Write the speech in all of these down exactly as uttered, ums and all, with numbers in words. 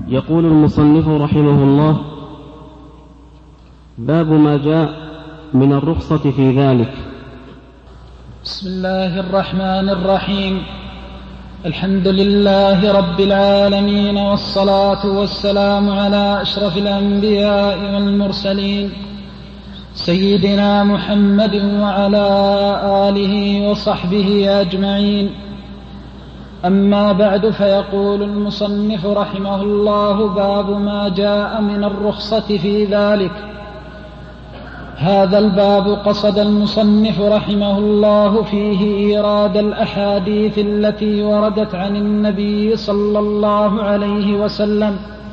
يقول المصنف رحمه الله: باب ما جاء من الرخصة في ذلك. بسم الله الرحمن الرحيم. الحمد لله رب العالمين، والصلاة والسلام على أشرف الأنبياء والمرسلين سيدنا محمد وعلى آله وصحبه أجمعين. أما بعد، فيقول المصنف رحمه الله: باب ما جاء من الرخصة في ذلك. هذا الباب قصد المصنف رحمه الله فيه إيراد الأحاديث التي وردت عن النبي صلى الله عليه وسلم،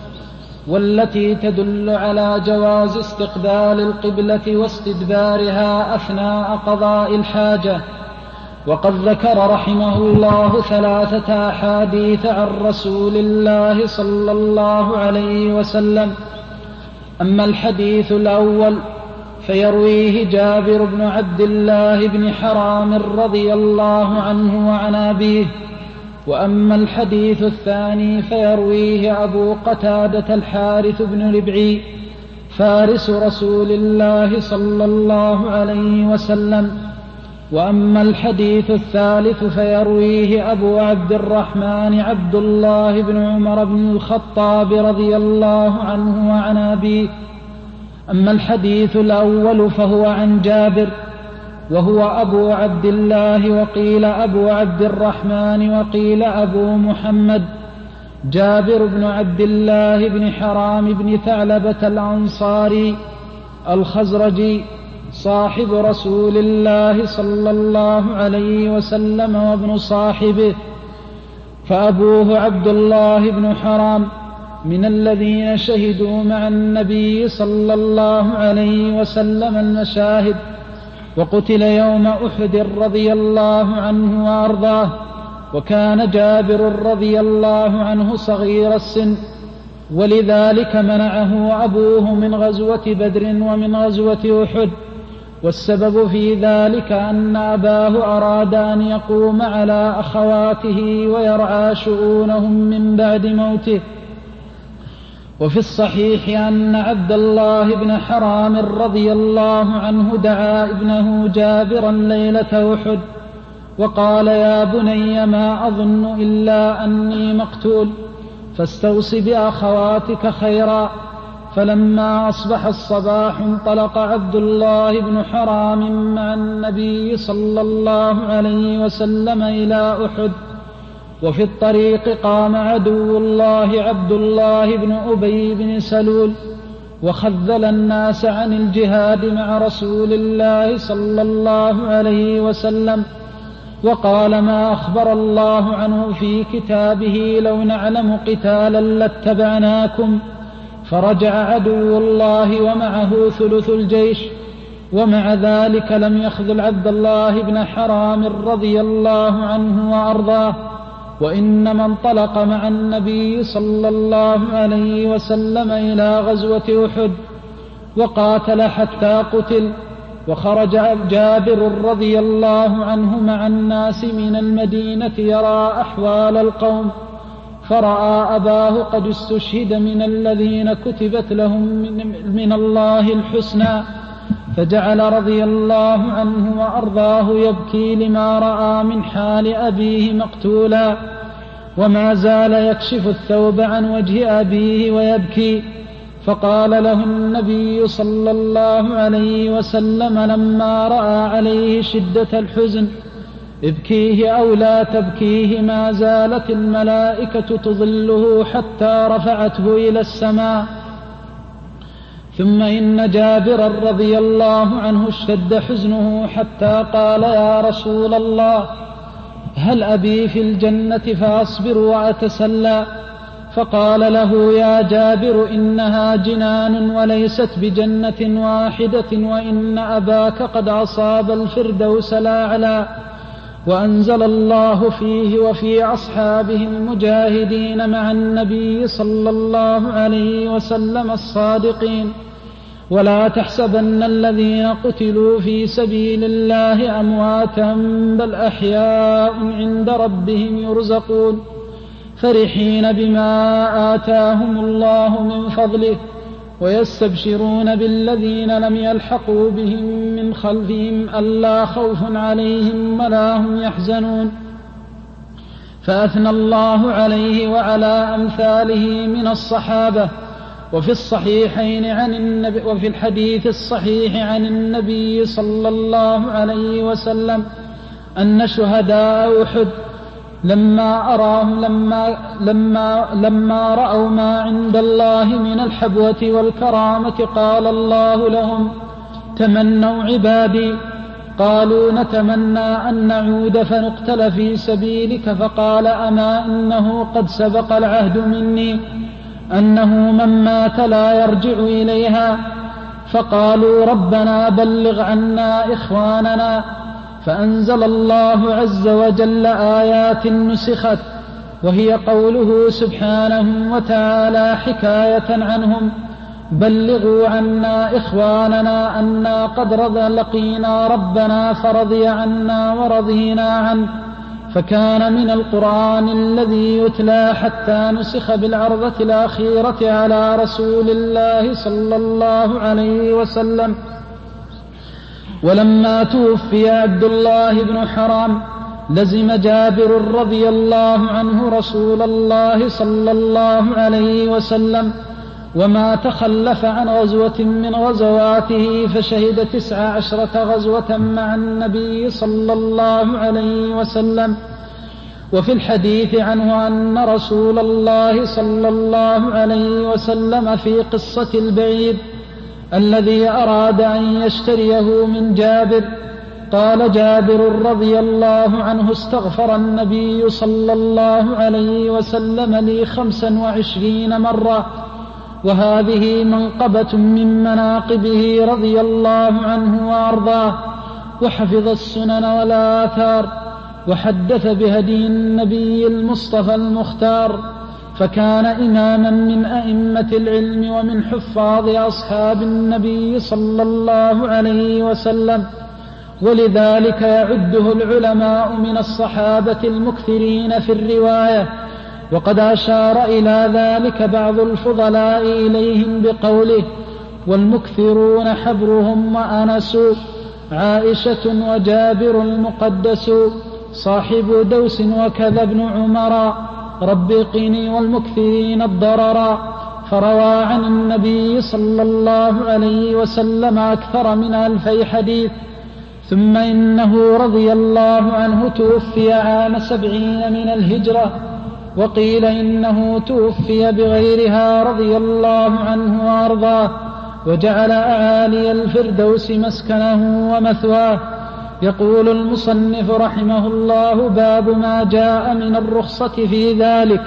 والتي تدل على جواز استقبال القبلة واستدبارها أثناء قضاء الحاجة. وقد ذكر رحمه الله ثلاثة أحاديث عن رسول الله صلى الله عليه وسلم. أما الحديث الأول فيرويه جابر بن عبد الله بن حرام رضي الله عنه وعن أبيه. وأما الحديث الثاني فيرويه أبو قتادة الحارث بن ربعي فارس رسول الله صلى الله عليه وسلم. وأما الحديث الثالث فيرويه أبو عبد الرحمن عبد الله بن عمر بن الخطاب رضي الله عنه وعن أبيه. أما الحديث الأول فهو عن جابر، وهو أبو عبد الله، وقيل أبو عبد الرحمن، وقيل أبو محمد، جابر بن عبد الله بن حرام بن ثعلبة الأنصاري الخزرجي صاحب رسول الله صلى الله عليه وسلم وابن صاحبه. فأبوه عبد الله بن حرام من الذين شهدوا مع النبي صلى الله عليه وسلم المشاهد، وقتل يوم أحد رضي الله عنه وأرضاه. وكان جابر رضي الله عنه صغير السن، ولذلك منعه أبوه من غزوة بدر ومن غزوة أحد. والسبب في ذلك أن أباه أراد أن يقوم على أخواته ويرعى شؤونهم من بعد موته. وفي الصحيح أن عبد الله بن حرام رضي الله عنه دعا ابنه جابرا ليلة أحد وقال: يا بني، ما أظن إلا أني مقتول، فاستوص بأخواتك خيرا. فلما أصبح الصباح انطلق عبد الله بن حرام مع النبي صلى الله عليه وسلم إلى أحد. وفي الطريق قام عدو الله عبد الله بن أبي بن سلول وخذل الناس عن الجهاد مع رسول الله صلى الله عليه وسلم، وقال: ما أخبر الله عنه في كتابه: لو نعلم قتالا لاتبعناكم. فرجع عدو الله ومعه ثلث الجيش، ومع ذلك لم يخذل عبد الله بن حرام رضي الله عنه وأرضاه، وإنما انطلق مع النبي صلى الله عليه وسلم إلى غزوة أحد وقاتل حتى قتل. وخرج جابر رضي الله عنه مع الناس من المدينة يرى أحوال القوم، فرأى أباه قد استشهد من الذين كتبت لهم من, من الله الحسنى، فجعل رضي الله عنه وأرضاه يبكي لما رأى من حال أبيه مقتولا، وما زال يكشف الثوب عن وجه أبيه ويبكي. فقال له النبي صلى الله عليه وسلم لما رأى عليه شدة الحزن: ابكيه أو لا تبكيه، ما زالت الملائكة تظله حتى رفعته إلى السماء. ثم إن جابر رضي الله عنه اشتد حزنه حتى قال: يا رسول الله، هل أبي في الجنة فأصبر وأتسلى؟ فقال له: يا جابر، إنها جنان وليست بجنة واحدة، وإن أباك قد أصاب الفردوس الأعلى. وأنزل الله فيه وفي أصحابه المجاهدين مع النبي صلى الله عليه وسلم الصادقين. ولا تحسبن الذين قتلوا في سبيل الله أمواتا، بل أحياء عند ربهم يرزقون. فرحين بما آتاهم الله من فضله ويستبشرون بالذين لم يلحقوا بهم من خلفهم ألا خوف عليهم ولا هم يحزنون. فأثنى الله عليه وعلى أمثاله من الصحابة. وفي الصحيحين عن النبي وفي الحديث الصحيح عن النبي صلى الله عليه وسلم أن شهداء أحد لما أراهم لما لما لما رأوا ما عند الله من الحبوة والكرامة قال الله لهم: تمنوا عبادي. قالوا: نتمنى أن نعود فنقتل في سبيلك. فقال: أما إنه قد سبق العهد مني أنه من مات لا يرجع إليها. فقالوا: ربنا بلغ عنا إخواننا. فأنزل الله عز وجل آيات نسخت، وهي قوله سبحانه وتعالى حكاية عنهم: بلغوا عنا إخواننا أنا قد لقينا ربنا فرضي عنا ورضينا عنه. فكان من القرآن الذي يتلى حتى نسخ بالعرضة الأخيرة على رسول الله صلى الله عليه وسلم. ولما توفي عبد الله بن حرام لزم جابر رضي الله عنه رسول الله صلى الله عليه وسلم، وما تخلف عن غزوة من غزواته، فشهد تسع عشرة غزوة مع النبي صلى الله عليه وسلم. وفي الحديث عنه أن رسول الله صلى الله عليه وسلم في قصة البعير الذي أراد أن يشتريه من جابر قال جابر رضي الله عنه: استغفر النبي صلى الله عليه وسلم لي خمسا وعشرين مرة. وهذه منقبة من مناقبه رضي الله عنه وأرضاه، وحفظ السنن والآثار، وحدث بهدي النبي المصطفى المختار، فكان إماما من أئمة العلم ومن حفاظ أصحاب النبي صلى الله عليه وسلم، ولذلك يعده العلماء من الصحابة المكثرين في الرواية. وقد أشار إلى ذلك بعض الفضلاء إليهم بقوله: والمكثرون حبرهم وأنس، عائشة وجابر المقدس، صاحب دوس وكذا ابن عمر، رب قني والمكثرين الضرر. فروى عن النبي صلى الله عليه وسلم أكثر من ألفي حديث. ثم إنه رضي الله عنه توفي عام سبعين من الهجرة، وقيل إنه توفي بغيرها رضي الله عنه وأرضاه، وجعل أعالي الفردوس مسكنه ومثواه. يقول المصنف رحمه الله: باب ما جاء من الرخصة في ذلك.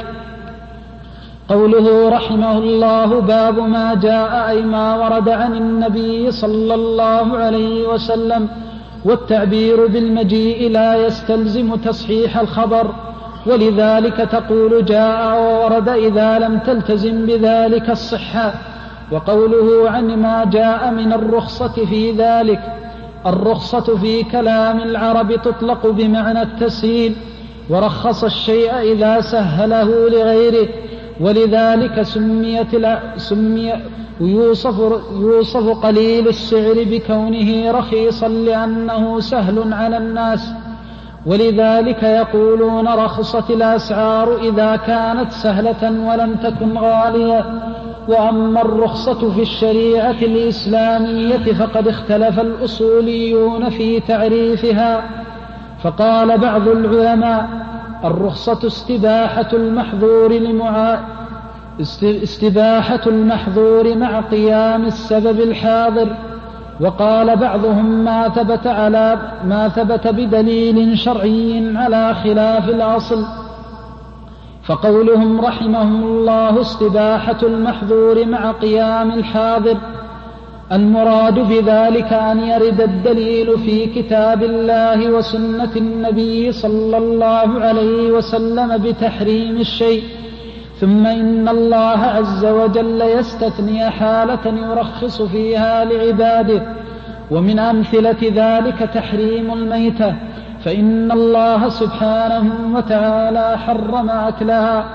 قوله رحمه الله: باب ما جاء أي ما ورد عن النبي صلى الله عليه وسلم. والتعبير بالمجيء لا يستلزم تصحيح الخبر، ولذلك تقول جاء وورد إذا لم تلتزم بذلك الصحة. وقوله عن ما جاء من الرخصة في ذلك: الرخصة في كلام العرب تطلق بمعنى التسهيل، ورخص الشيء إذا سهله لغيره، ولذلك سميت سمي يوصف, يوصف قليل السعر بكونه رخيصا لأنه سهل على الناس. ولذلك يقولون رخصت الأسعار إذا كانت سهلة ولم تكن غالية. وأما الرخصة في الشريعة الإسلامية فقد اختلف الأصوليون في تعريفها، فقال بعض العلماء: الرخصة استباحة المحظور لمعا... استباحة المحظور مع قيام السبب الحاضر. وقال بعضهم ما ثبت على ما ثبت بدليل شرعي على خلاف الأصل. فقولهم رحمهم الله استباحة المحظور مع قيام الحاضر، المراد بذلك أن يرد الدليل في كتاب الله وسنة النبي صلى الله عليه وسلم بتحريم الشيء، ثم إن الله عز وجل يستثني حالة يرخص فيها لعباده. ومن أمثلة ذلك تحريم الميتة، فإن الله سبحانه وتعالى حرم أكلها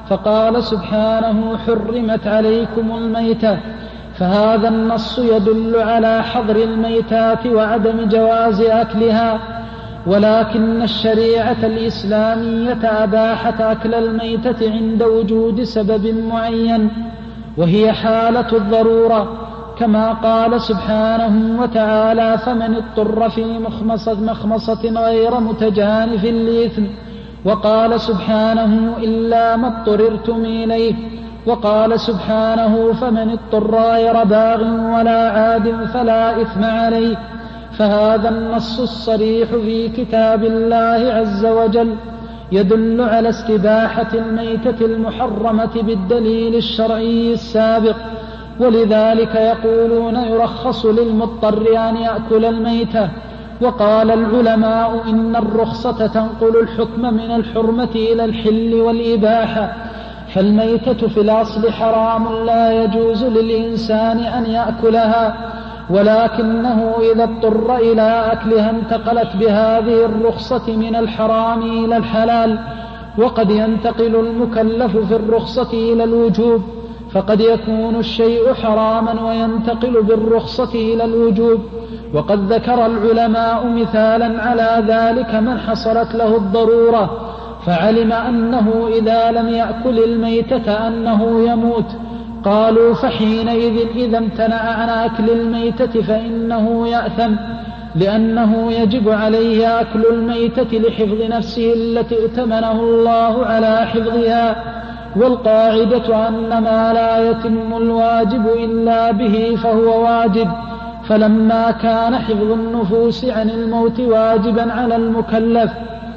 فقال سبحانه حرمت عليكم الميتة، فهذا النص يدل على حظر الميتات وعدم جواز أكلها، ولكن الشريعة الإسلامية أباحت أكل الميتة عند وجود سبب معين، وهي حالة الضرورة، كما قال سبحانه وتعالى فمن اضطر في مخمصة, مخمصة غير متجانف لإثم، وقال سبحانه إلا ما اضطررتم إليه، وقال سبحانه فمن اضطر غير باغ ولا عاد فلا إثم عليه. فهذا النص الصريح في كتاب الله عز وجل يدل على استباحة الميتة المحرمة بالدليل الشرعي السابق، ولذلك يقولون يرخص للمضطر أن يأكل الميتة. وقال العلماء إن الرخصة تنقل الحكم من الحرمة إلى الحل والإباحة، فالميتة في الأصل حرام لا يجوز للإنسان أن يأكلها، ولكنه إذا اضطر إلى أكلها انتقلت بهذه الرخصة من الحرام إلى الحلال. وقد ينتقل المكلف في الرخصة إلى الوجوب، فقد يكون الشيء حراما وينتقل بالرخصة إلى الوجوب. وقد ذكر العلماء مثالا على ذلك من حصلت له الضرورة فعلم أنه إذا لم يأكل الميتة أنه يموت، قالوا فحينئذ إذا امتنع عن أكل الميتة فإنه يأثم، لأنه يجب عليه أكل الميتة لحفظ نفسه التي ائتمنه الله على حفظها. والقاعدة أن ما لا يتم الواجب إلا به فهو واجب، فلما كان حفظ النفوس عن الموت واجبا على المكلف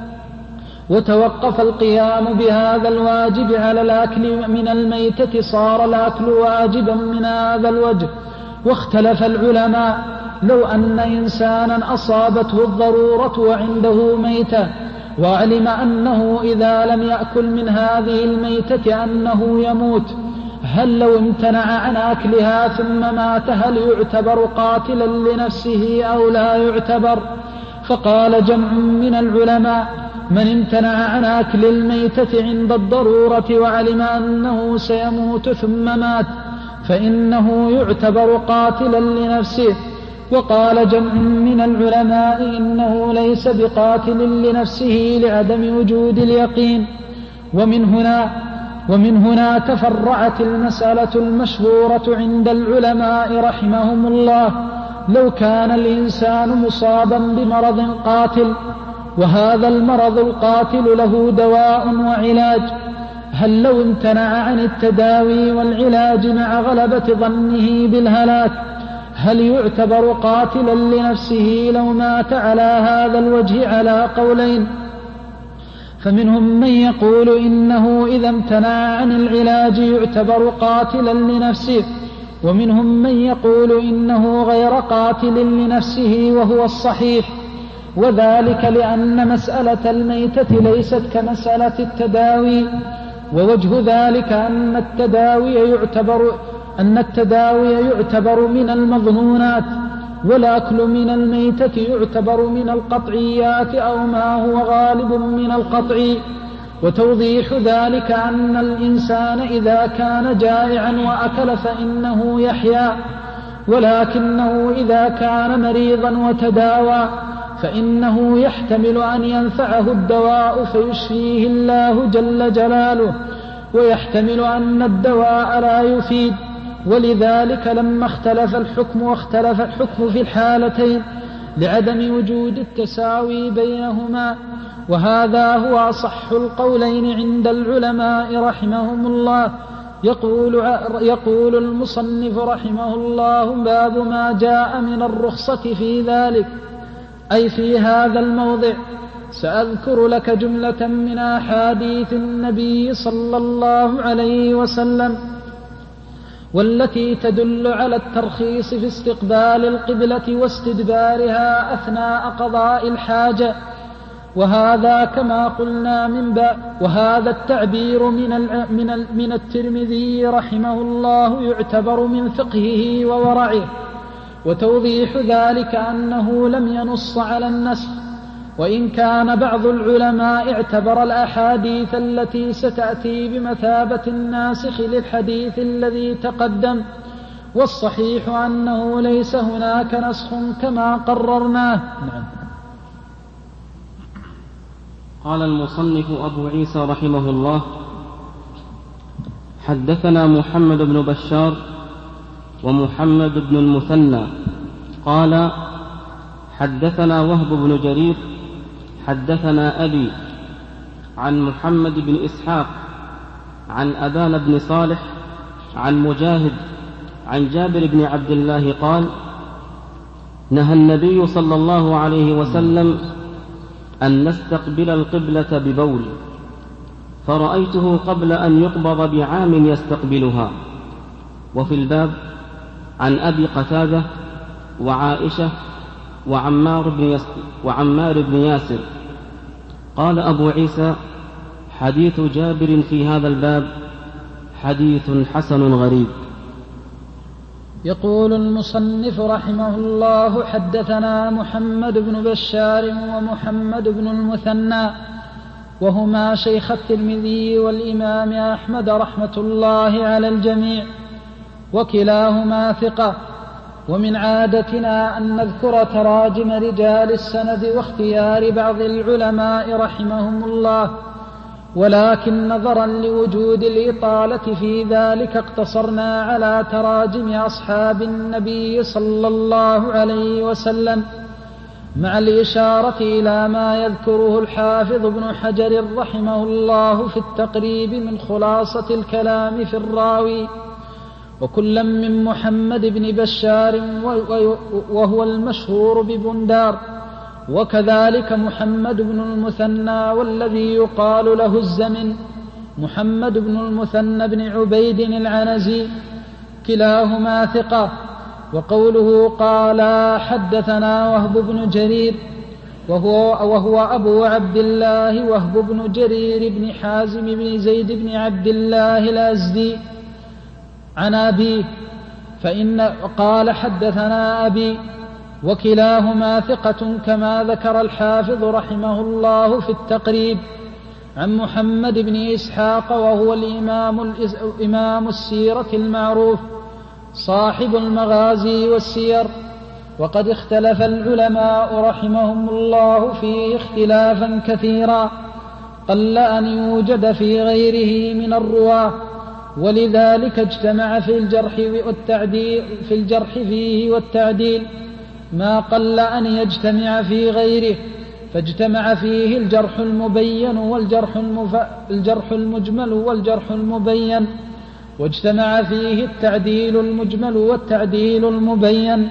وتوقف القيام بهذا الواجب على الأكل من الميتة صار الأكل واجبا من هذا الوجه. واختلف العلماء لو أن إنسانا أصابته الضرورة وعنده ميتة وعلم أنه إذا لم يأكل من هذه الميتة أنه يموت، هل لو امتنع عن أكلها ثم مات هل يعتبر قاتلا لنفسه أو لا يعتبر؟ فقال جمع من العلماء من امتنع عن أكل الميتة عند الضرورة وعلم أنه سيموت ثم مات فإنه يعتبر قاتلا لنفسه. وقال جمع من العلماء إنه ليس بقاتل لنفسه لعدم وجود اليقين. ومن هنا ومن هنا تفرعت المسألة المشهورة عند العلماء رحمهم الله، لو كان الإنسان مصابا بمرض قاتل وهذا المرض القاتل له دواء وعلاج، هل لو امتنع عن التداوي والعلاج مع غلبة ظنه بالهلاك هل يعتبر قاتلا لنفسه لو مات على هذا الوجه؟ على قولين، فمنهم من يقول إنه إذا امتنع عن العلاج يعتبر قاتلا لنفسه، ومنهم من يقول إنه غير قاتل لنفسه وهو الصحيح، وذلك لأن مسألة الميتة ليست كمسألة التداوي. ووجه ذلك أن التداوي يعتبر أن التداوي يعتبر من المظنونات، والأكل من الميتة يعتبر من القطعيات أو ما هو غالب من القطعي. وتوضيح ذلك أن الإنسان إذا كان جائعا وأكل فإنه يحيا، ولكنه إذا كان مريضا وتداوى فإنه يحتمل أن ينفعه الدواء فيشفيه الله جل جلاله، ويحتمل أن الدواء لا يفيد. ولذلك لما اختلف الحكم واختلف الحكم في الحالتين لعدم وجود التساوي بينهما، وهذا هو أصح القولين عند العلماء رحمهم الله. يقول, يقول المصنف رحمه الله باب ما جاء من الرخصة في ذلك، أي في هذا الموضع. سأذكر لك جملة من أحاديث النبي صلى الله عليه وسلم والتي تدل على الترخيص في استقبال القبلة واستدبارها أثناء قضاء الحاجة، وهذا كما قلنا من باب وهذا التعبير من من من الترمذي رحمه الله يعتبر من فقهه وورعه. وتوضيح ذلك أنه لم ينص على النسخ، وإن كان بعض العلماء اعتبر الأحاديث التي ستأتي بمثابة الناسخ للحديث الذي تقدم، والصحيح أنه ليس هناك نسخ كما قررناه. نعم. قال المصنف أبو عيسى رحمه الله: حدثنا محمد بن بشار ومحمد بن المثنى قال حدثنا وهب بن جرير حدثنا أبي عن محمد بن إسحاق عن أبان بن صالح عن مجاهد عن جابر بن عبد الله قال: نهى النبي صلى الله عليه وسلم أن نستقبل القبلة ببول، فرأيته قبل أن يقبض بعام يستقبلها. وفي الباب عن أبي قتادة وعائشة وعمار بن, يس... وعمار بن ياسر. قال أبو عيسى: حديث جابر في هذا الباب حديث حسن غريب. يقول المصنف رحمه الله: حدثنا محمد بن بشار ومحمد بن المثنى، وهما شيخ الترمذي والإمام أحمد رحمة الله على الجميع، وكلاهما ثقة. ومن عادتنا أن نذكر تراجم رجال السند واختيار بعض العلماء رحمهم الله، ولكن نظرا لوجود الإطالة في ذلك اقتصرنا على تراجم أصحاب النبي صلى الله عليه وسلم، مع الإشارة إلى ما يذكره الحافظ ابن حجر رحمه الله في التقريب من خلاصة الكلام في الراوي. وكلا من محمد بن بشار وهو المشهور ببندار، وكذلك محمد بن المثنى والذي يقال له الزمن محمد بن المثنى بن عبيد العنزي، كلاهما ثقة. وقوله قال حدثنا وهب بن جرير وهو, وهو أبو عبد الله وهب بن جرير بن حازم بن زيد بن عبد الله الأزدي عن أبيه، فإن قال حدثنا أبي، وكلاهما ثقة كما ذكر الحافظ رحمه الله في التقريب عن محمد بن إسحاق، وهو الإمام, إمام السيرة المعروف صاحب المغازي والسير. وقد اختلف العلماء رحمهم الله فيه اختلافا كثيرا قل أن يوجد في غيره من الرواة، ولذلك اجتمع في الجرح والتعديل في الجرح فيه والتعديل ما قل أن يجتمع في غيره، فاجتمع فيه الجرح المبين والجرح المف... الجرح المجمل والجرح المبين، واجتمع فيه التعديل المجمل والتعديل المبين.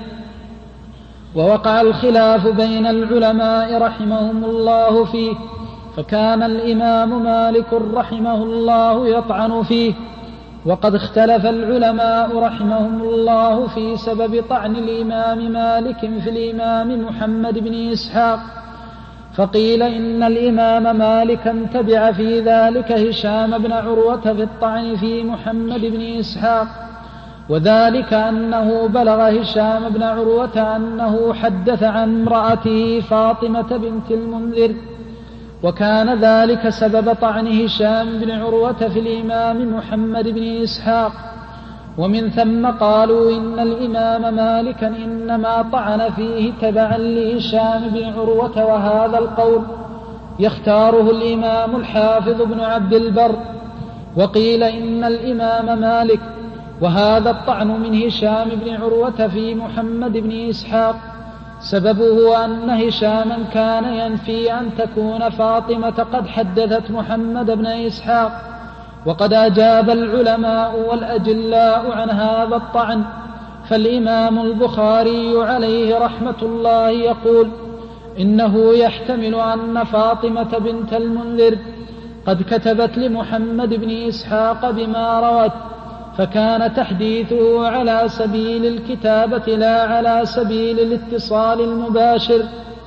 ووقع الخلاف بين العلماء رحمهم الله فيه، فكان الإمام مالك رحمه الله يطعن فيه، وقد اختلف العلماء رحمهم الله في سبب طعن الإمام مالك في الإمام محمد بن إسحاق، فقيل إن الإمام مالكا تبع في ذلك هشام بن عروة في الطعن في محمد بن إسحاق، وذلك أنه بلغ هشام بن عروة أنه حدث عن امرأته فاطمة بنت المنذر، وكان ذلك سبب طعن هشام بن عروة في الإمام محمد بن إسحاق. ومن ثم قالوا إن الإمام مالكا إنما طعن فيه تبعا لهشام بن عروة، وهذا القول يختاره الإمام الحافظ بن عبد البر. وقيل إن الإمام مالك وهذا الطعن من هشام بن عروة في محمد بن إسحاق سببه أن هشاما كان ينفي أن تكون فاطمة قد حدثت محمد بن إسحاق، وقد أجاب العلماء والأجلاء عن هذا الطعن. فالإمام البخاري عليه رحمة الله يقول إنه يحتمل أن فاطمة بنت المنذر قد كتبت لمحمد بن إسحاق بما روت، فكان تحديثه على سبيل الكتابة لا على سبيل الاتصال المباشر.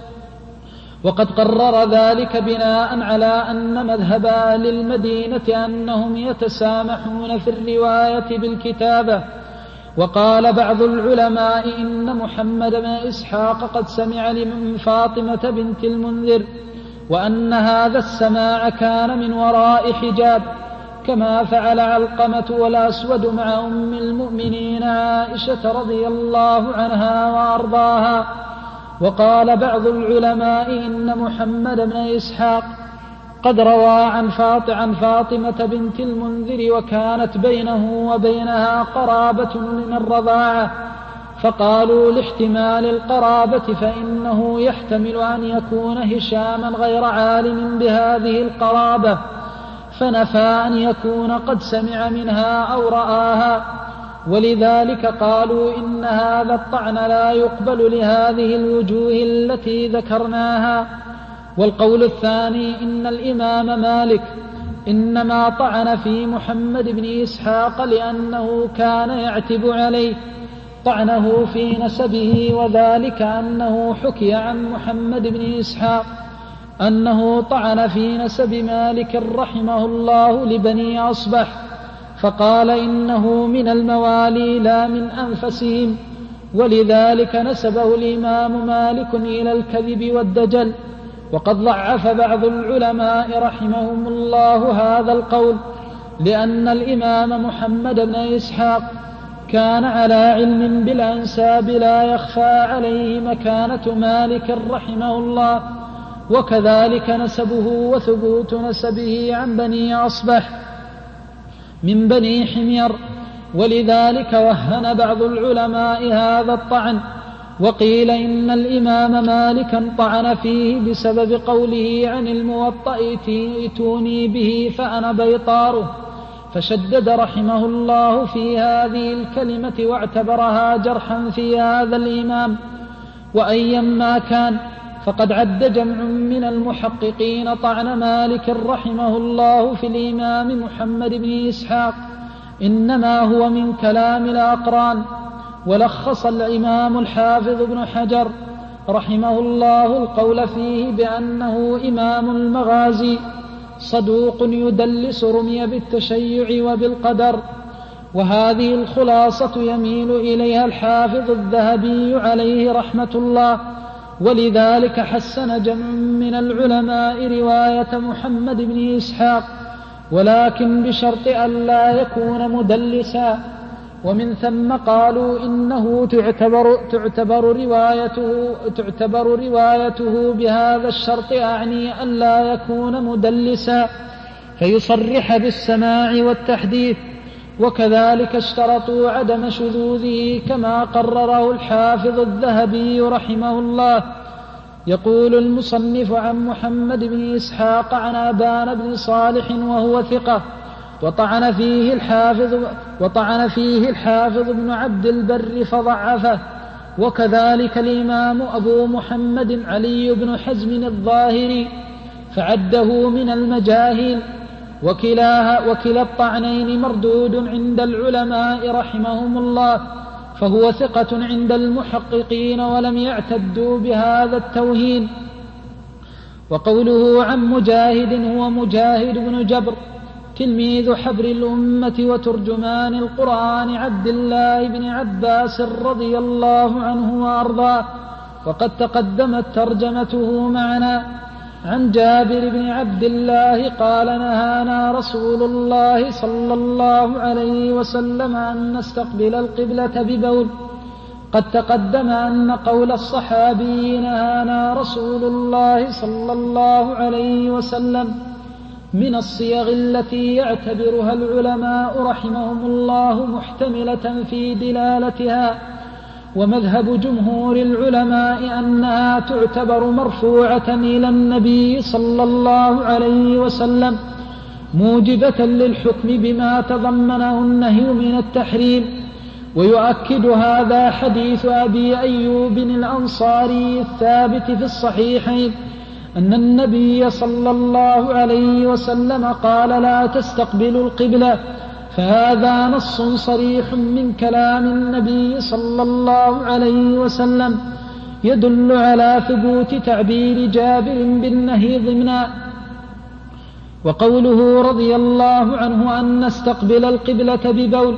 وقد قرر ذلك بناء على أن مذهب أهل المدينة أنهم يتسامحون في الرواية بالكتابة، وقال بعض العلماء إن محمد بن إسحاق قد سمع من فاطمة بنت المنذر، وأن هذا السماع كان من وراء حجاب، كما فعل علقمة والأسود مع أم المؤمنين عائشة رضي الله عنها وأرضاها. وقال بعض العلماء إن محمد بن إسحاق قد روى عن فاطمة بنت المنذر، وكانت بينه وبينها قرابة من الرضاعة، فقالوا لاحتمال القرابة فإنه يحتمل أن يكون هشاما غير عالم بهذه القرابة، فنفى أن يكون قد سمع منها أو رآها، ولذلك قالوا إن هذا الطعن لا يقبل لهذه الوجوه التي ذكرناها. والقول الثاني إن الإمام مالك إنما طعن في محمد بن إسحاق لأنه كان يعتب عليه طعنه في نسبه، وذلك أنه حكي عن محمد بن إسحاق أنه طعن في نسب مالك رحمه الله لبني أصبح، فقال إنه من الموالي لا من أنفسهم، ولذلك نسبه الإمام مالك إلى الكذب والدجل. وقد ضعف بعض العلماء رحمهم الله هذا القول، لأن الإمام محمد بن إسحاق كان على علم بالأنساب لا يخفى عليه مكانة مالك رحمه الله، وكذلك نسبه وثبوت نسبه عن بني أصبح من بني حمير، ولذلك وهن بعض العلماء هذا الطعن. وقيل إن الإمام مالكا طعن فيه بسبب قوله عن الموطأ ائتوني به فأنا بيطاره، فشدد رحمه الله في هذه الكلمة واعتبرها جرحا في هذا الإمام. وأيما كان فقد عد جمع من المحققين طعن مالك رحمه الله في الإمام محمد بن إسحاق إنما هو من كلام الأقران. ولخص الإمام الحافظ ابن حجر رحمه الله القول فيه بأنه إمام المغازي صدوق يدلس رمي بالتشيع وبالقدر، وهذه الخلاصة يميل إليها الحافظ الذهبي عليه رحمة الله. ولذلك حسن جمع من العلماء رواية محمد بن إسحاق، ولكن بشرط أن لا يكون مدلسا، ومن ثم قالوا إنه تعتبر, تعتبر, روايته, تعتبر روايته بهذا الشرط، أعني أن لا يكون مدلسا فيصرح بالسماع والتحديث. وكذلك اشترطوا عدم شذوذه كما قرره الحافظ الذهبي رحمه الله. يقول المصنف عن محمد بن إسحاق عن أبان بن صالح وهو ثقة، وطعن فيه الحافظ وطعن فيه الحافظ بن عبد البر فضعفه، وكذلك الإمام أبو محمد علي بن حزم الظاهري فعده من المجاهيل. وكلاها وكلا الطعنين مردود عند العلماء رحمهم الله، فهو ثقة عند المحققين ولم يعتدوا بهذا التوهين. وقوله عن مجاهد هو مجاهد بن جبر تلميذ حبر الأمة وترجمان القرآن عبد الله بن عباس رضي الله عنه وأرضاه، وقد تقدمت ترجمته معنا. عن جابر بن عبد الله قال نهانا رسول الله صلى الله عليه وسلم أن نستقبل القبلة ببول. قد تقدم أن قول الصحابي نهانا رسول الله صلى الله عليه وسلم من الصيغ التي يعتبرها العلماء رحمهم الله محتملة في دلالتها، ومذهب جمهور العلماء أنها تعتبر مرفوعة إلى النبي صلى الله عليه وسلم موجبة للحكم بما تضمنه النهي من التحريم. ويؤكد هذا حديث أبي أيوب الأنصاري الثابت في الصحيحين أن النبي صلى الله عليه وسلم قال لا تستقبلوا القبلة، فهذا نص صريح من كلام النبي صلى الله عليه وسلم يدل على ثبوت تعبير جابر بالنهي ضمنا. وقوله رضي الله عنه أن نستقبل القبلة ببول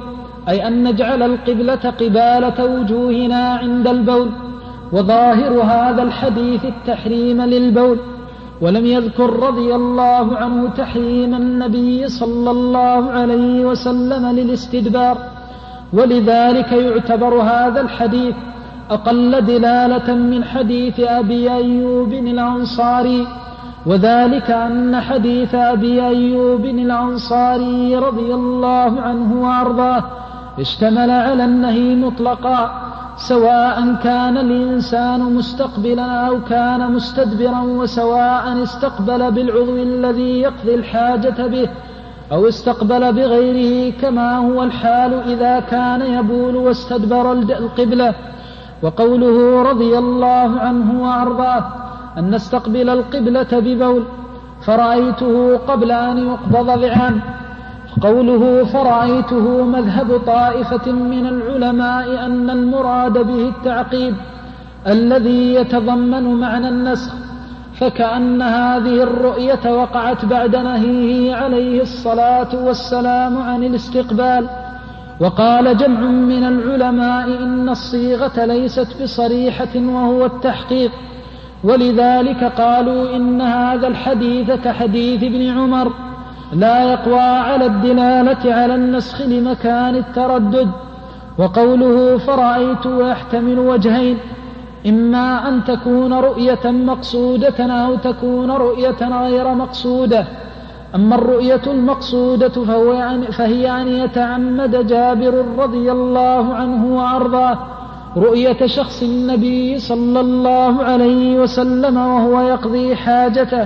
أي أن نجعل القبلة قبالة وجوهنا عند البول، وظاهر هذا الحديث التحريم للبول، ولم يذكر رضي الله عنه تحريم النبي صلى الله عليه وسلم للاستدبار، ولذلك يعتبر هذا الحديث أقل دلالة من حديث أبي أيوب الأنصاري، وذلك أن حديث أبي أيوب الأنصاري رضي الله عنه وأرضاه اشتمل على النهي مطلقا، سواء كان الإنسان مستقبلا أو كان مستدبرا، وسواء استقبل بالعضو الذي يقضي الحاجة به أو استقبل بغيره، كما هو الحال إذا كان يبول واستدبر القبلة. وقوله رضي الله عنه وأرضاه أن نستقبل القبلة ببول فرأيته قبل أن يقبض بعام، قوله فرأيته مذهب طائفة من العلماء أن المراد به التعقيب الذي يتضمن معنى النسخ، فكأن هذه الرؤية وقعت بعد نهيه عليه الصلاة والسلام عن الاستقبال. وقال جمع من العلماء إن الصيغة ليست بصريحة وهو التحقيق، ولذلك قالوا إن هذا الحديث كحديث ابن عمر لا يقوى على الدلالة على النسخ لمكان التردد. وقوله فرأيت يحتمل وجهين، إما أن تكون رؤية مقصودة أو تكون رؤية غير مقصودة. أما الرؤية المقصودة فهي أن يتعمد جابر رضي الله عنه وأرضاه رؤية شخص النبي صلى الله عليه وسلم وهو يقضي حاجته،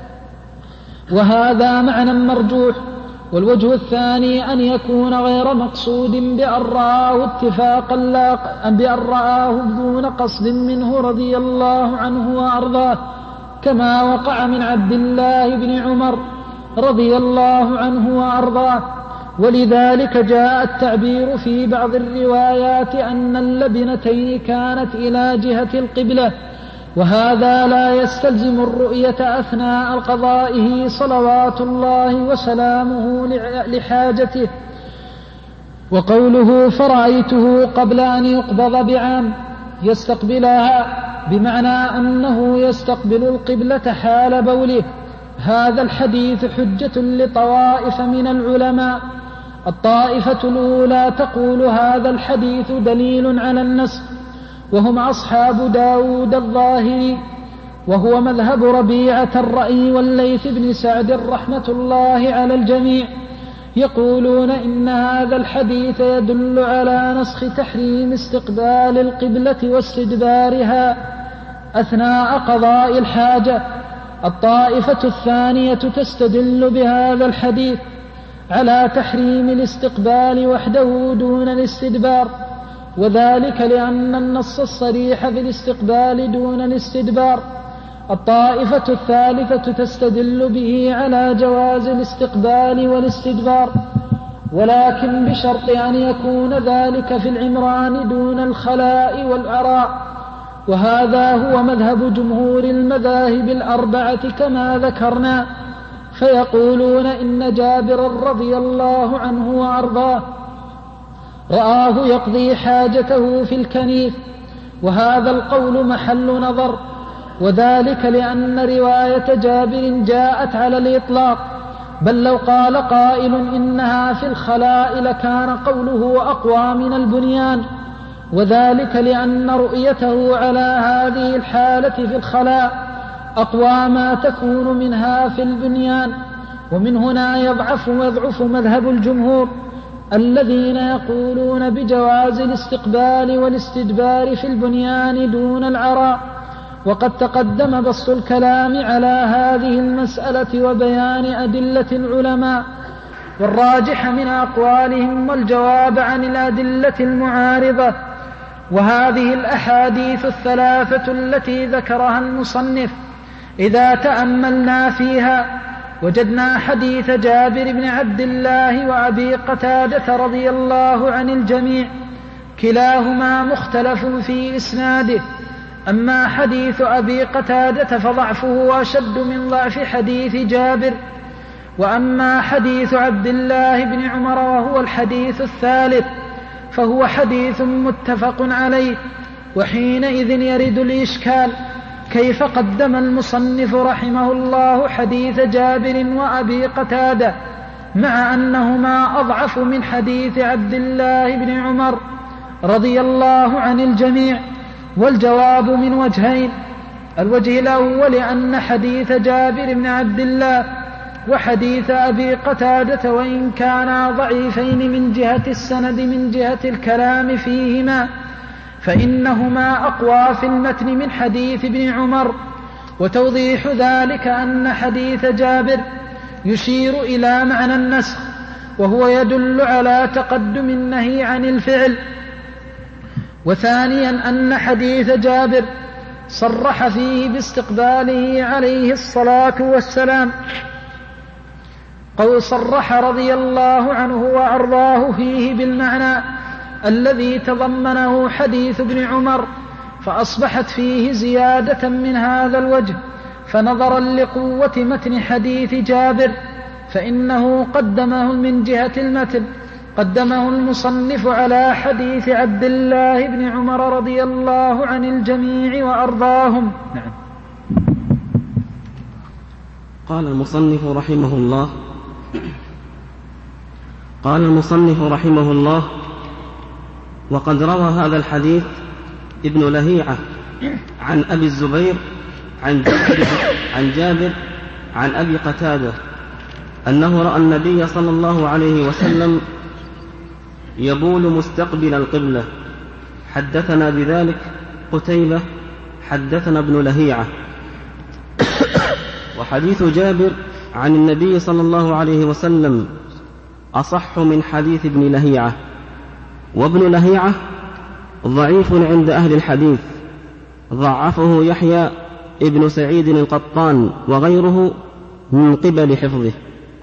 وهذا معنى مرجوح. والوجه الثاني أن يكون غير مقصود بأن رآه اتفاقا لا بأن رآه دون قصد منه رضي الله عنه وأرضاه، كما وقع من عبد الله بن عمر رضي الله عنه وأرضاه. ولذلك جاء التعبير في بعض الروايات أن اللبنتين كانت إلى جهة القبلة، وهذا لا يستلزم الرؤية أثناء قضائه صلوات الله وسلامه لحاجته. وقوله فرأيته قبل أن يقبض بعام يستقبلها بمعنى أنه يستقبل القبلة حال بوله. هذا الحديث حجة لطوائف من العلماء. الطائفة الأولى تقول هذا الحديث دليل على النسخ، وهم أصحاب داود الظاهري، وهو مذهب ربيعة الرأي والليث بن سعد رحمة الله على الجميع، يقولون إن هذا الحديث يدل على نسخ تحريم استقبال القبلة واستدبارها أثناء قضاء الحاجة. الطائفة الثانية تستدل بهذا الحديث على تحريم الاستقبال وحده دون الاستدبار، وذلك لأن النص الصريح في الاستقبال دون الاستدبار. الطائفة الثالثة تستدل به على جواز الاستقبال والاستدبار، ولكن بشرط أن يكون ذلك في العمران دون الخلاء والعراء، وهذا هو مذهب جمهور المذاهب الأربعة كما ذكرنا. فيقولون إن جابر رضي الله عنه وأرضاه رآه يقضي حاجته في الكنيف، وهذا القول محل نظر، وذلك لأن رواية جابر جاءت على الإطلاق، بل لو قال قائل إنها في الخلاء لكان قوله أقوى من البنيان، وذلك لأن رؤيته على هذه الحالة في الخلاء أقوى ما تكون منها في البنيان. ومن هنا يضعف ويضعف مذهب الجمهور الذين يقولون بجواز الاستقبال والاستدبار في البنيان دون العراء. وقد تقدم بسط الكلام على هذه المسألة وبيان أدلة العلماء والراجح من أقوالهم والجواب عن الأدلة المعارضة. وهذه الأحاديث الثلاثة التي ذكرها المصنف إذا تأملنا فيها وجدنا حديث جابر بن عبد الله وأبي قتادة رضي الله عن الجميع كلاهما مختلف في إسناده. أما حديث أبي قتادة فضعفه أشد من ضعف حديث جابر، وأما حديث عبد الله بن عمر وهو الحديث الثالث فهو حديث متفق عليه. وحينئذ يرد الإشكال كيف قدم المصنف رحمه الله حديث جابر وأبي قتادة مع أنهما أضعف من حديث عبد الله بن عمر رضي الله عن الجميع. والجواب من وجهين: الوجه الأول أن حديث جابر بن عبد الله وحديث أبي قتادة وإن كانا ضعيفين من جهة السند من جهة الكلام فيهما فإنهما أقوى في المتن من حديث ابن عمر. وتوضيح ذلك أن حديث جابر يشير إلى معنى النسخ وهو يدل على تقدم النهي عن الفعل. وثانيا أن حديث جابر صرح فيه باستقباله عليه الصلاة والسلام، قول صرح رضي الله عنه وأرضاه فيه بالمعنى الذي تضمنه حديث ابن عمر، فأصبحت فيه زيادة من هذا الوجه. فنظرا لقوة متن حديث جابر فإنه قدمه من جهة المتن قدمه المصنف على حديث عبد الله بن عمر رضي الله عن الجميع وأرضاهم. نعم. قال المصنف رحمه الله قال المصنف رحمه الله وقد روى هذا الحديث ابن لهيعة عن أبي الزبير عن جابر, عن جابر عن أبي قتادة أنه رأى النبي صلى الله عليه وسلم يبول مستقبل القبلة. حدثنا بذلك قتيبة حدثنا ابن لهيعة. وحديث جابر عن النبي صلى الله عليه وسلم أصح من حديث ابن لهيعة. وابن لهيعة ضعيف عند أهل الحديث، ضعفه يحيى ابن سعيد القطان وغيره من قبل حفظه.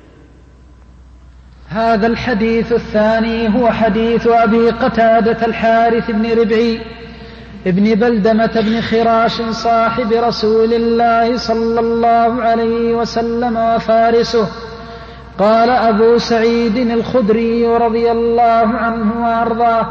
هذا الحديث الثاني هو حديث أبي قتادة الحارث بن ربعي ابن بلدمة بن خراش صاحب رسول الله صلى الله عليه وسلم وفارسه. قال أبو سعيد الخدري رضي الله عنه وأرضاه: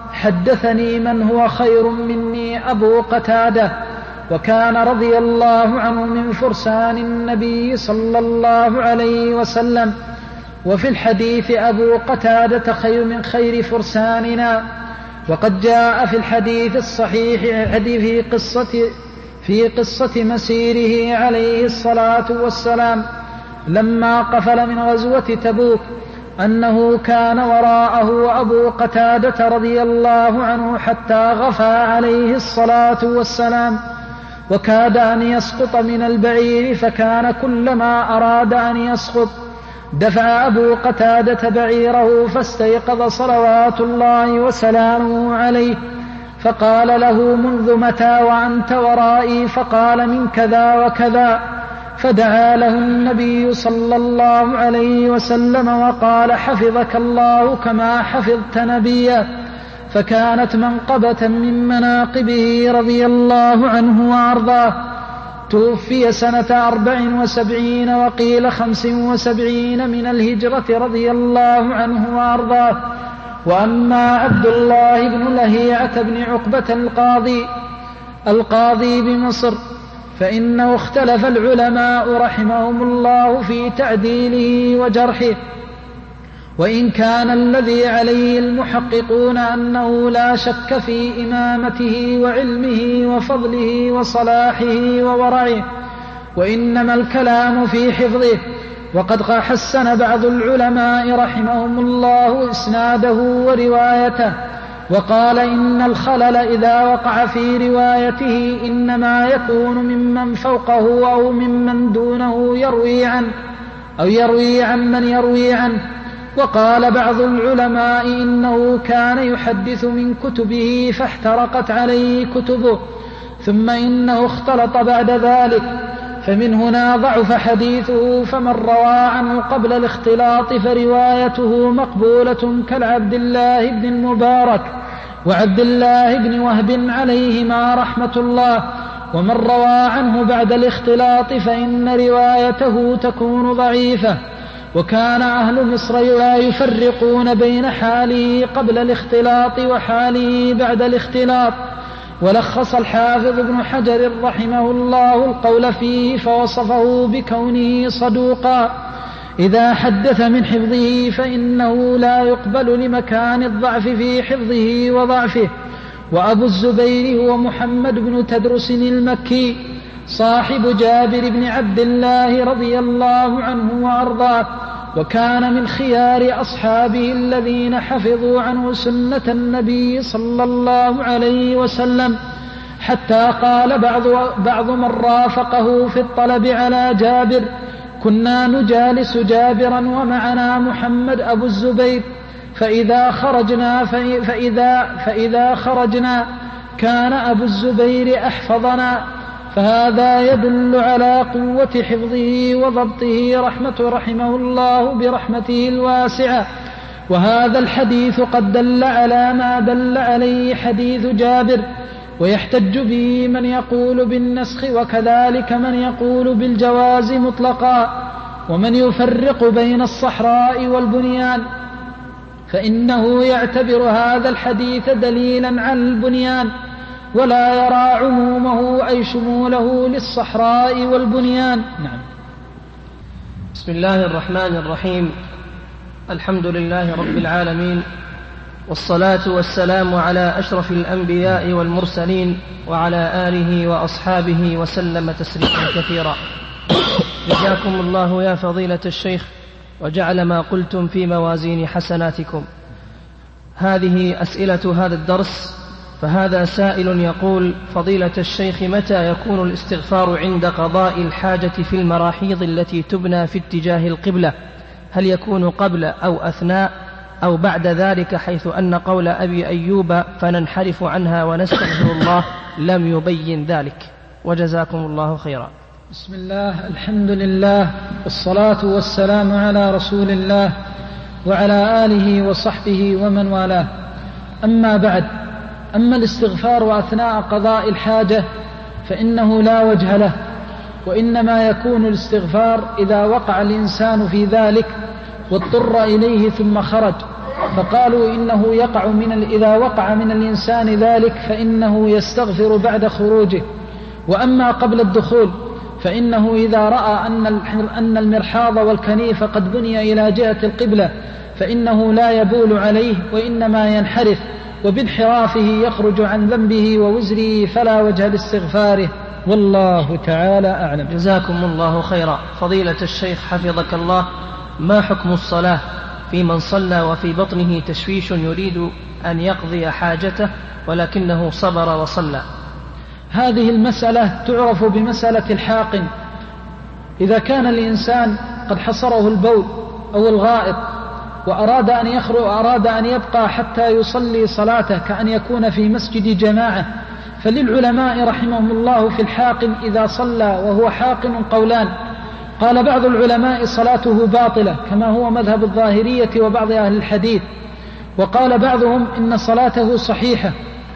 حدثني من هو خير مني أبو قتادة، وكان رضي الله عنه من فرسان النبي صلى الله عليه وسلم، وفي الحديث أبو قتادة خير من خير فرساننا. وقد جاء في الحديث الصحيح في قصة, في قصة مسيره عليه الصلاة والسلام لما قفل من غزوة تبوك أنه كان وراءه أبو قتادة رضي الله عنه حتى غفى عليه الصلاة والسلام وكاد أن يسقط من البعير، فكان كلما أراد أن يسقط دفع أبو قتادة بعيره فاستيقظ صلوات الله وسلامه عليه، فقال له: منذ متى وأنت ورائي؟ فقال: من كذا وكذا. فدعا له النبي صلى الله عليه وسلم وقال: حفظك الله كما حفظت نبيه. فكانت منقبة من مناقبه رضي الله عنه وأرضاه. توفي سنة أربع وسبعين وقيل خمس وسبعين من الهجرة رضي الله عنه وأرضاه. وأما عبد الله بن لهيعة بن عقبة القاضي القاضي بمصر فإنه اختلف العلماء رحمهم الله في تعديله وجرحه، وإن كان الذي عليه المحققون أنه لا شك في إمامته وعلمه وفضله وصلاحه وورعه، وإنما الكلام في حفظه. وقد حسن بعض العلماء رحمهم الله إسناده وروايته، وقال إن الخلل إذا وقع في روايته إنما يكون ممن فوقه أو ممن دونه يروي عنه أو يروي عن من يروي عنه. وقال بعض العلماء إنه كان يحدث من كتبه فاحترقت عليه كتبه، ثم إنه اختلط بعد ذلك، فمن هنا ضعف حديثه. فمن روى عنه قبل الاختلاط فروايته مقبولة كالعبد الله بن المبارك وعبد الله بن وهب عليهما رحمة الله. ومن روى عنه بعد الاختلاط فإن روايته تكون ضعيفة. وكان أهل مصر لا يفرقون بين حاله قبل الاختلاط وحاله بعد الاختلاط. ولخص الحافظ ابن حجر رحمه الله القول فيه فوصفه بكونه صدوقا، إذا حدث من حفظه فإنه لا يقبل لمكان الضعف في حفظه وضعفه. وأبو الزبير هو محمد بن تدرس المكي صاحب جابر بن عبد الله رضي الله عنه وأرضاه، وكان من خيار أصحابه الذين حفظوا عنه سنة النبي صلى الله عليه وسلم، حتى قال بعض, بعض من رافقه في الطلب على جابر: كنا نجالس جابرا ومعنا محمد أبو الزبير، فإذا خرجنا, فإذا, فإذا خرجنا كان أبو الزبير أحفظنا. فهذا يدل على قوة حفظه وضبطه رحمة رحمه الله برحمته الواسعة. وهذا الحديث قد دل على ما دل عليه حديث جابر، ويحتج به من يقول بالنسخ، وكذلك من يقول بالجواز مطلقا. ومن يفرق بين الصحراء والبنيان فإنه يعتبر هذا الحديث دليلا على البنيان، ولا يرى عمومه أي شموله للصحراء والبنيان. نعم. بسم الله الرحمن الرحيم. الحمد لله رب العالمين، والصلاة والسلام على أشرف الأنبياء والمرسلين، وعلى آله وأصحابه وسلم تسليما كثيرا. جزاكم الله يا فضيلة الشيخ، وجعل ما قلتم في موازين حسناتكم. هذه أسئلة هذا الدرس. فهذا سائل يقول: فضيلة الشيخ، متى يكون الاستغفار عند قضاء الحاجة في المراحيض التي تبنى في اتجاه القبلة؟ هل يكون قبل أو أثناء أو بعد ذلك، حيث أن قول أبي أيوب فننحرف عنها ونستغفر الله لم يبين ذلك؟ وجزاكم الله خيرا. بسم الله، الحمد لله، والصلاة والسلام على رسول الله وعلى آله وصحبه ومن والاه. أما بعد، أما الاستغفار أثناء قضاء الحاجة فإنه لا وجه له، وإنما يكون الاستغفار إذا وقع الإنسان في ذلك واضطر إليه ثم خرج، فقالوا إنه يقع من إذا وقع من الإنسان ذلك فإنه يستغفر بعد خروجه. وأما قبل الدخول فإنه إذا رأى أن المرحاض والكنيف قد بني إلى جهة القبلة فإنه لا يبول عليه، وإنما ينحرف، وبانحرافه يخرج عن ذنبه ووزره، فلا وجه لاستغفاره، والله تعالى أعلم. جزاكم الله خيرا. فضيلة الشيخ حفظك الله، ما حكم الصلاة في من صلى وفي بطنه تشويش يريد أن يقضي حاجته ولكنه صبر وصلى؟ هذه المسألة تعرف بمسألة الحاقن. إذا كان الإنسان قد حصره البول أو الغائط وأراد أن يخرج أراد أن يبقى حتى يصلي صلاته كأن يكون في مسجد جماعة، فللعلماء رحمهم الله في الحاقن إذا صلى وهو حاقن قولان. قال بعض العلماء صلاته باطلة كما هو مذهب الظاهرية وبعض أهل الحديث، وقال بعضهم إن صلاته صحيحة،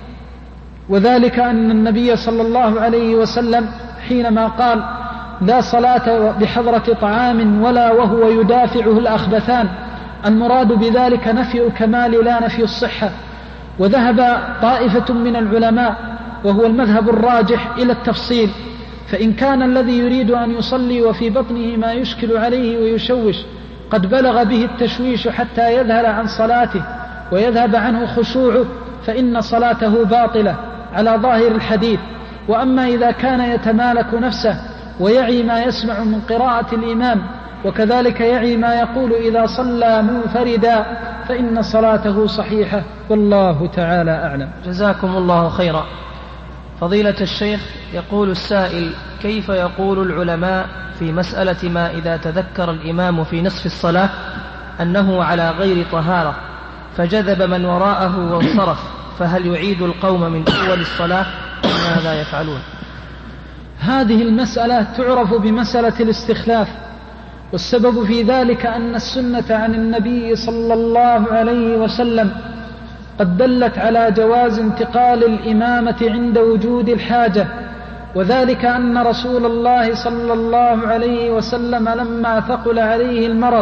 وذلك أن النبي صلى الله عليه وسلم حينما قال: لا صلاة بحضرة طعام ولا وهو يدافعه الأخبثان، المراد بذلك نفي الكمال لا نفي الصحة. وذهب طائفة من العلماء وهو المذهب الراجح إلى التفصيل، فإن كان الذي يريد أن يصلي وفي بطنه ما يشكل عليه ويشوش قد بلغ به التشويش حتى يذهل عن صلاته ويذهب عنه خشوعه فإن صلاته باطلة على ظاهر الحديث. وأما إذا كان يتمالك نفسه ويعي ما يسمع من قراءة الإمام، وكذلك يعي ما يقول إذا صلى منفردا، فإن صلاته صحيحة، والله تعالى أعلم. جزاكم الله خيرا. فضيلة الشيخ، يقول السائل: كيف يقول العلماء في مسألة ما إذا تذكر الإمام في نصف الصلاة أنه على غير طهارة فجذب من وراءه وانصرف، فهل يعيد القوم من أول الصلاة ماذا يفعلون؟ هذه المسألة تعرف بمسألة الاستخلاف، والسبب في ذلك أن السنة عن النبي صلى الله عليه وسلم قد دلت على جواز انتقال الإمامة عند وجود الحاجة، وذلك أن رسول الله صلى الله عليه وسلم لما ثقل عليه المرض،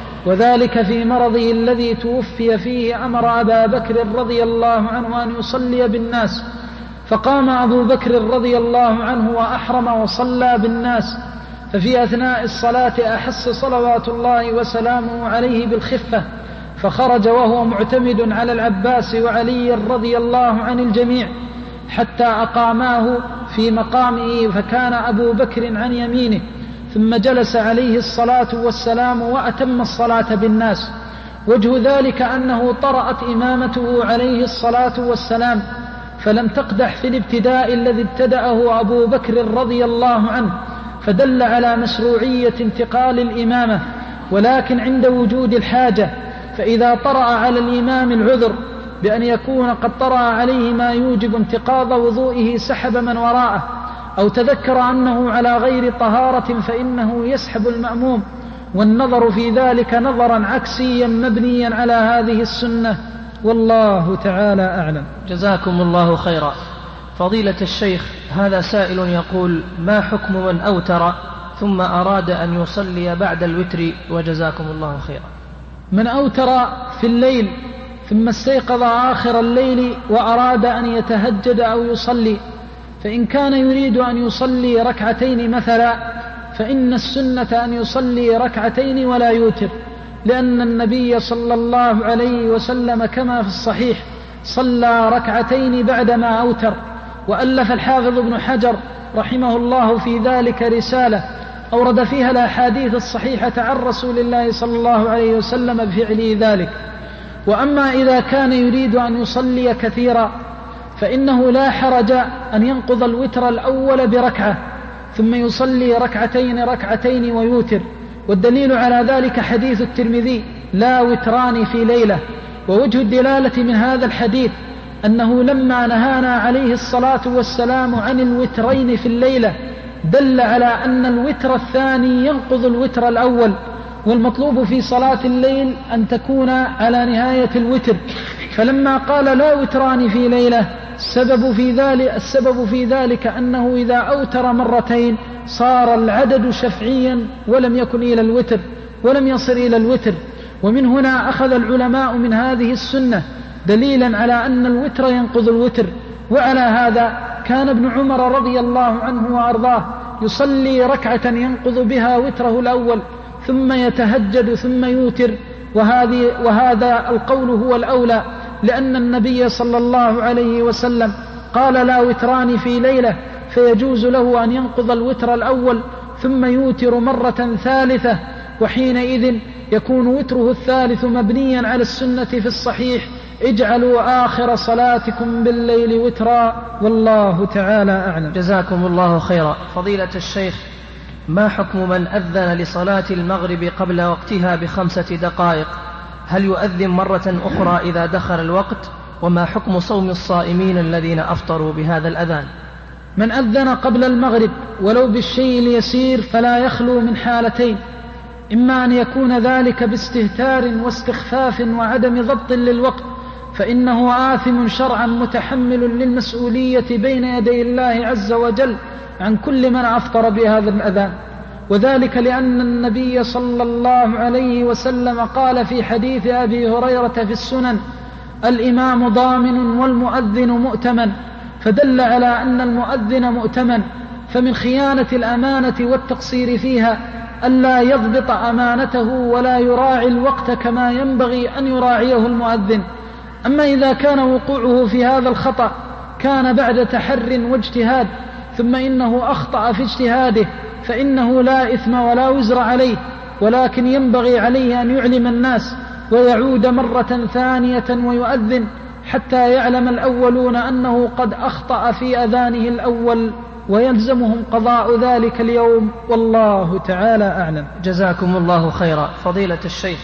وذلك في مرضه الذي توفي فيه، أمر أبا بكر رضي الله عنه أن يصلي بالناس، فقام أبو بكر رضي الله عنه وأحرم وصلى بالناس، ففي أثناء الصلاة أحس صلوات الله وسلامه عليه بالخفة، فخرج وهو معتمد على العباس وعلي رضي الله عن الجميع حتى أقاماه في مقامه، فكان أبو بكر عن يمينه، ثم جلس عليه الصلاة والسلام وأتم الصلاة بالناس. وجه ذلك أنه طرأت إمامته عليه الصلاة والسلام، فلم تقدح في الابتداء الذي ابتدأه أبو بكر رضي الله عنه، فدل على مشروعية انتقال الإمامة، ولكن عند وجود الحاجة، فإذا طرأ على الإمام العذر بأن يكون قد طرأ عليه ما يوجب انتقاض وضوئه سحب من وراءه، أو تذكر أنه على غير طهارة فإنه يسحب المأموم، والنظر في ذلك نظرا عكسيا مبنيا على هذه السنة، والله تعالى أعلم. جزاكم الله خيرا. فضيلة الشيخ، هذا سائل يقول: ما حكم من أوتر ثم أراد أن يصلي بعد الوتر؟ وجزاكم الله خيرا. من أوتر في الليل ثم استيقظ آخر الليل وأراد أن يتهجد أو يصلي، فإن كان يريد أن يصلي ركعتين مثلا، فإن السنة أن يصلي ركعتين ولا يوتر، لأن النبي صلى الله عليه وسلم كما في الصحيح صلى ركعتين بعدما أوتر. وألف الحافظ ابن حجر رحمه الله في ذلك رسالة أورد فيها الأحاديث الصحيحة عن رسول الله صلى الله عليه وسلم بفعله ذلك. وأما إذا كان يريد أن يصلي كثيرا فإنه لا حرج أن ينقض الوتر الأول بركعة ثم يصلي ركعتين ركعتين ويوتر، والدليل على ذلك حديث الترمذي: لا وتران في ليلة. ووجه الدلالة من هذا الحديث أنه لما نهانا عليه الصلاة والسلام عن الوترين في الليلة دل على أن الوتر الثاني ينقض الوتر الأول، والمطلوب في صلاة الليل أن تكون على نهاية الوتر. فلما قال لا وتران في ليلة السبب في ذلك, السبب في ذلك أنه إذا أوتر مرتين صار العدد شفعيا ولم يكن إلى الوتر ولم يصل إلى الوتر. ومن هنا أخذ العلماء من هذه السنة دليلا على أن الوتر ينقض الوتر. وعلى هذا كان ابن عمر رضي الله عنه وأرضاه يصلي ركعة ينقض بها وتره الأول ثم يتهجد ثم يوتر، وهذه وهذا القول هو الأولى، لأن النبي صلى الله عليه وسلم قال لا وتران في ليلة، فيجوز له أن ينقض الوتر الأول ثم يوتر مرة ثالثة، وحينئذ يكون وتره الثالث مبنيا على السنة في الصحيح: اجعلوا آخر صلاتكم بالليل وترا، والله تعالى أعلم. جزاكم الله خيرا. فضيلة الشيخ، ما حكم من أذن لصلاة المغرب قبل وقتها بخمسة دقائق؟ هل يؤذن مرة أخرى إذا دخل الوقت؟ وما حكم صوم الصائمين الذين أفطروا بهذا الأذان؟ من أذن قبل المغرب ولو بالشيء اليسير فلا يخلو من حالتين: إما أن يكون ذلك باستهتار واستخفاف وعدم ضبط للوقت، فإنه آثم شرعا متحمل للمسؤولية بين يدي الله عز وجل عن كل من أفطر بهذا الأذان، وذلك لأن النبي صلى الله عليه وسلم قال في حديث أبي هريرة في السنن: الإمام ضامن والمؤذن مؤتمن، فدل على أن المؤذن مؤتمن. فمن خيانة الأمانة والتقصير فيها ألا يضبط أمانته ولا يراعي الوقت كما ينبغي أن يراعيه المؤذن. أما إذا كان وقوعه في هذا الخطأ كان بعد تحر واجتهاد ثم إنه أخطأ في اجتهاده فإنه لا إثم ولا وزر عليه، ولكن ينبغي عليه أن يعلم الناس ويعود مرة ثانية ويؤذن حتى يعلم الأولون أنه قد أخطأ في أذانه الأول ويلزمهم قضاء ذلك اليوم، والله تعالى أعلم. جزاكم الله خيرا. فضيلة الشيخ،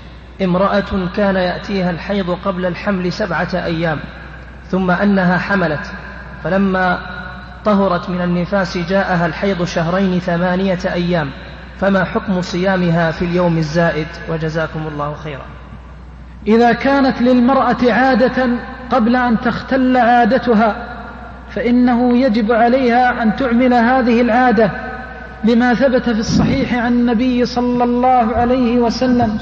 امرأة كان يأتيها الحيض قبل الحمل سبعة أيام ثم أنها حملت، فلما طهرت من النفاس جاءها الحيض شهرين ثمانية أيام، فما حكم صيامها في اليوم الزائد؟ وجزاكم الله خيرا. إذا كانت للمرأة عادة قبل أن تختل عادتها فإنه يجب عليها أن تعمل هذه العادة، لما ثبت في الصحيح عن النبي صلى الله عليه وسلم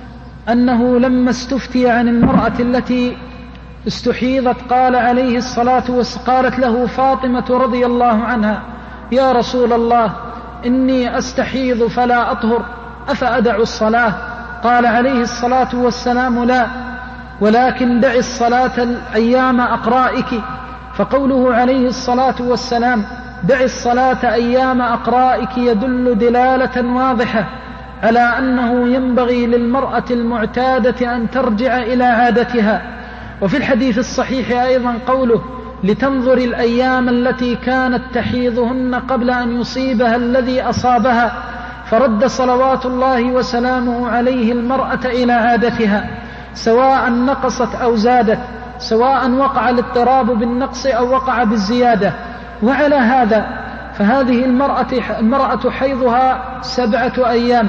أنه لما استفتي عن المرأة التي استحيضت قال عليه الصلاة والسلام، قالت له فاطمة رضي الله عنها: يا رسول الله، إني أستحيض فلا أطهر، أفأدع الصلاة؟ قال عليه الصلاة والسلام: لا، ولكن دع الصلاة أيام أقرائك. فقوله عليه الصلاة والسلام دع الصلاة أيام أقرائك يدل دلالة واضحة على أنه ينبغي للمرأة المعتادة أن ترجع إلى عادتها. وفي الحديث الصحيح أيضا قوله: لتنظر الأيام التي كانت تحيضهن قبل أن يصيبها الذي أصابها، فرد صلوات الله وسلامه عليه المرأة إلى عادتها، سواء نقصت أو زادت، سواء وقع الاضطراب بالنقص أو وقع بالزيادة. وعلى هذا فهذه المرأة, المرأة حيضها سبعة أيام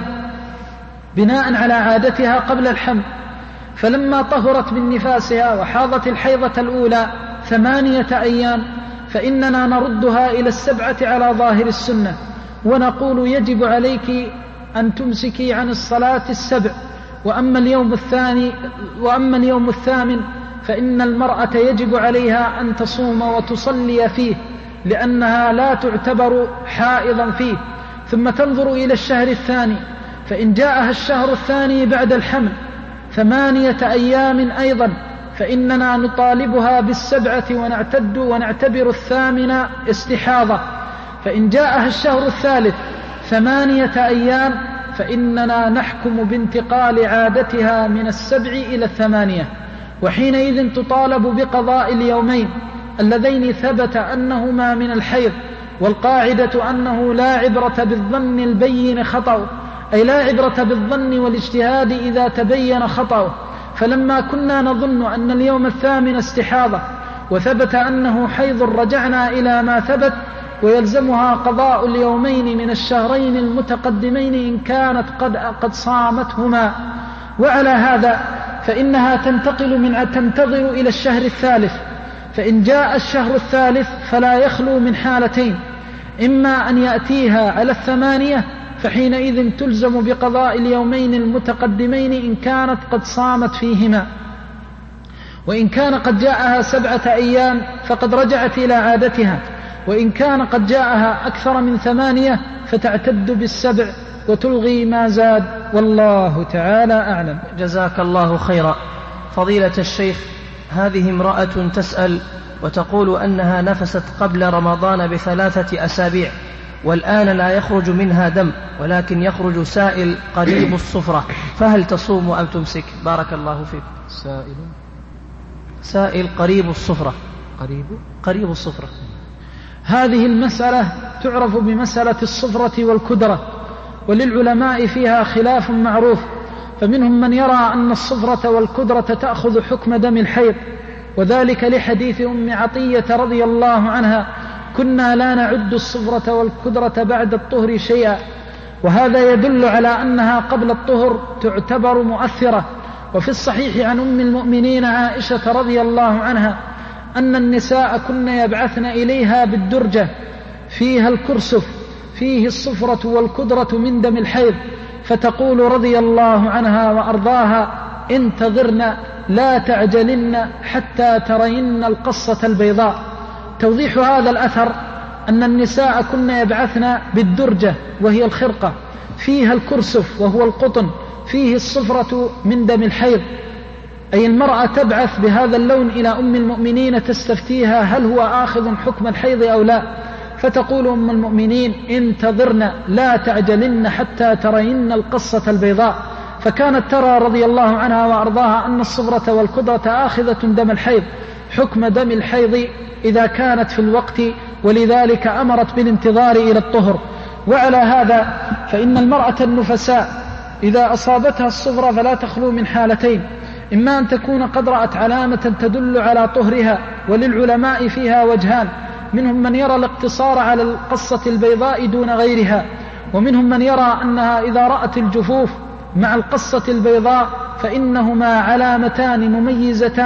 بناء على عادتها قبل الحمل، فلما طهرت من نفاسها وحاضت الحيضة الأولى ثمانية أيام، فإننا نردها إلى السبعة على ظاهر السنة، ونقول يجب عليك أن تمسكي عن الصلاة السبع. وأما اليوم الثاني وأما اليوم الثامن فإن المرأة يجب عليها أن تصوم وتصلي فيه، لأنها لا تعتبر حائضا فيه. ثم تنظر إلى الشهر الثاني، فإن جاءها الشهر الثاني بعد الحمل ثمانية أيام أيضا، فإننا نطالبها بالسبعة ونعتد ونعتبر الثامنة استحاضة. فإن جاءها الشهر الثالث ثمانية أيام، فإننا نحكم بانتقال عادتها من السبع إلى الثمانية، وحينئذ تطالب بقضاء اليومين اللذين ثبت أنهما من الحيض. والقاعدة أنه لا عبرة بالظن البين خطأ، أي لا عبرة بالظن والاجتهاد إذا تبين خطأه. فلما كنا نظن أن اليوم الثامن استحاضة وثبت أنه حيض، رجعنا إلى ما ثبت، ويلزمها قضاء اليومين من الشهرين المتقدمين إن كانت قد, قد صامتهما. وعلى هذا فإنها تنتقل من تنتظر إلى الشهر الثالث، فإن جاء الشهر الثالث فلا يخلو من حالتين: إما أن يأتيها على الثمانية، فحينئذ تلزم بقضاء اليومين المتقدمين إن كانت قد صامت فيهما، وإن كان قد جاءها سبعة أيام فقد رجعت إلى عادتها، وإن كان قد جاءها أكثر من ثمانية فتعتد بالسبع وتلغي ما زاد، والله تعالى أعلم. جزاك الله خيرا. فضيلة الشيخ، هذه امرأة تسأل وتقول أنها نفست قبل رمضان بثلاثة أسابيع، والآن لا يخرج منها دم، ولكن يخرج سائل قريب الصفرة، فهل تصوم أم تمسك؟ بارك الله فيك. سائل سائل قريب الصفرة. قريب قريب الصفرة. هذه المسألة تعرف بمسألة الصفرة والكدرة، وللعلماء فيها خلاف معروف، فمنهم من يرى أن الصفرة والكدرة تأخذ حكم دم الحيض، وذلك لحديث أم عطية رضي الله عنها: كنا لا نعد الصفرة والكدرة بعد الطهر شيئا. وهذا يدل على أنها قبل الطهر تعتبر مؤثرة. وفي الصحيح عن أم المؤمنين عائشة رضي الله عنها أن النساء كن يبعثن إليها بالدرجة فيها الكرسف فيه الصفرة والكدرة من دم الحيض، فتقول رضي الله عنها وأرضاها: انتظرن لا تعجلن حتى ترين القصة البيضاء. توضيح هذا الأثر أن النساء كن يبعثن بالدرجة وهي الخرقة فيها الكرسف وهو القطن فيه الصفرة من دم الحيض، أي المرأة تبعث بهذا اللون إلى أم المؤمنين تستفتيها هل هو آخذ حكم الحيض أو لا، فتقول أم المؤمنين: انتظرن لا تعجلن حتى ترين القصة البيضاء. فكانت ترى رضي الله عنها وأرضاها أن الصفرة والكدرة آخذة دم الحيض حكم دم الحيض إذا كانت في الوقت، ولذلك أمرت بالانتظار إلى الطهر. وعلى هذا فإن المرأة النفساء إذا أصابتها الصفرة فلا تخلو من حالتين: إما أن تكون قد رأت علامة تدل على طهرها، وللعلماء فيها وجهان: منهم من يرى الاقتصار على القصة البيضاء دون غيرها، ومنهم من يرى أنها إذا رأت الجفوف مع القصة البيضاء فإنهما علامتان مميزتان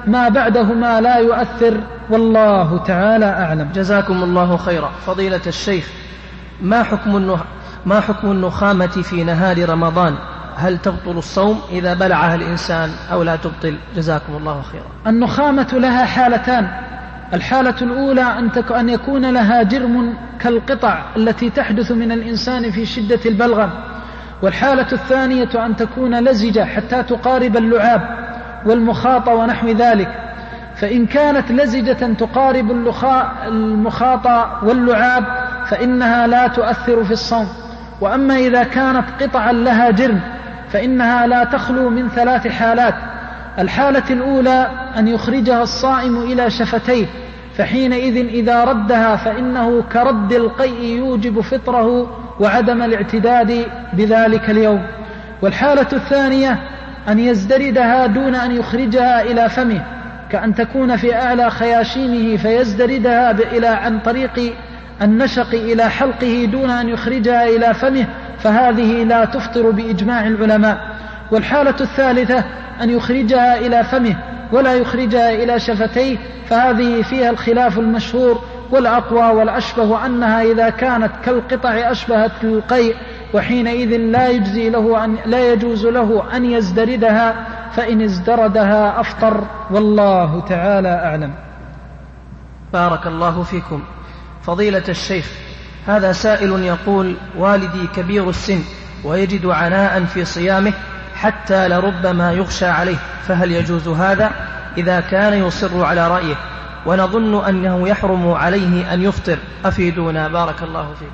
ما بعدهما لا يؤثر، والله تعالى أعلم. جزاكم الله خيرا. فضيلة الشيخ، ما حكم ما حكم النخامة في نهار رمضان؟ هل تبطل الصوم إذا بلعها الإنسان أو لا تبطل؟ جزاكم الله خيرا. النخامة لها حالتان. الحالة الأولى أن يكون لها جرم كالقطع التي تحدث من الإنسان في شدة البلغم، والحالة الثانية أن تكون لزجة حتى تقارب اللعاب والمخاط ونحو ذلك. فإن كانت لزجة تقارب المخاط واللعاب فإنها لا تؤثر في الصوم. وأما إذا كانت قطعا لها جرم فإنها لا تخلو من ثلاث حالات. الحالة الأولى أن يخرجها الصائم إلى شفتيه، فحينئذ إذا ردها فإنه كرد القيء يوجب فطره وعدم الاعتداد بذلك اليوم. والحالة الثانية أن يزدردها دون أن يخرجها إلى فمه، كأن تكون في أعلى خياشيمه فيزدردها إلى عن طريق النشق إلى حلقه دون أن يخرجها إلى فمه، فهذه لا تفطر بإجماع العلماء. والحالة الثالثة أن يخرجها إلى فمه ولا يخرجها إلى شفتيه، فهذه فيها الخلاف المشهور، والأقوى والأشبه أنها إذا كانت كالقطع أشبهت القيء، وحينئذ لا يجزي له أن لا يجوز له أن يزدردها، فإن ازدردها أفطر، والله تعالى أعلم. بارك الله فيكم. فضيلة الشيخ، هذا سائل يقول: والدي كبير السن ويجد عناء في صيامه حتى لربما يغشى عليه، فهل يجوز هذا إذا كان يصر على رأيه؟ ونظن أنه يحرم عليه أن يفطر، أفيدونا بارك الله فيكم.